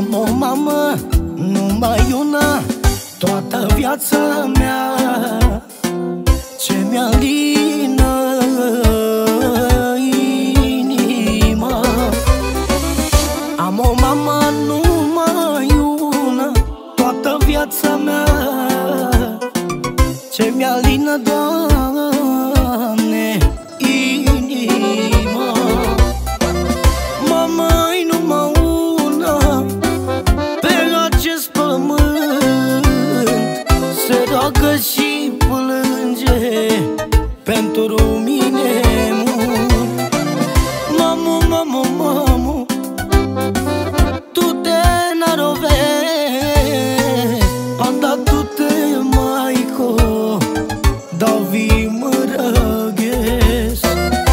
Am o mamă, numai una, toată viața mea, ce mi-alină inima. Am o mamă, numai una, toată viața mea, ce mi-alină, Doamne, inima. Mama-i numai una pe acest pământ, se roagă și plânge pentru mine mult. Mamu, mamu, mamu, tu te narovezi, anda tu te maico, da vi mă răghesc.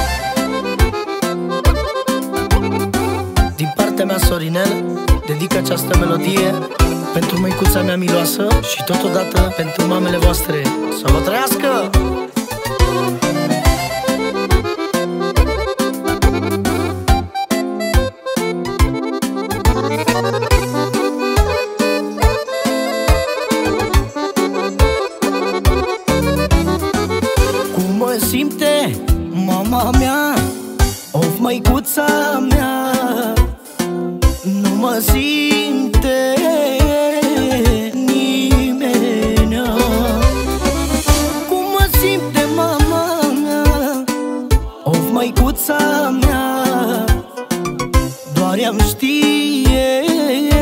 Din partea mea, Sorinel, dedic această melodie pentru măicuța mea miloasă și totodată pentru mamele voastre. Să vă trăiască! Cum mă simte mama mea, of măicuța mea, nu mă simte nimeni. Cum mă simte mama mea, of măicuța mea, doar ea-mi știe.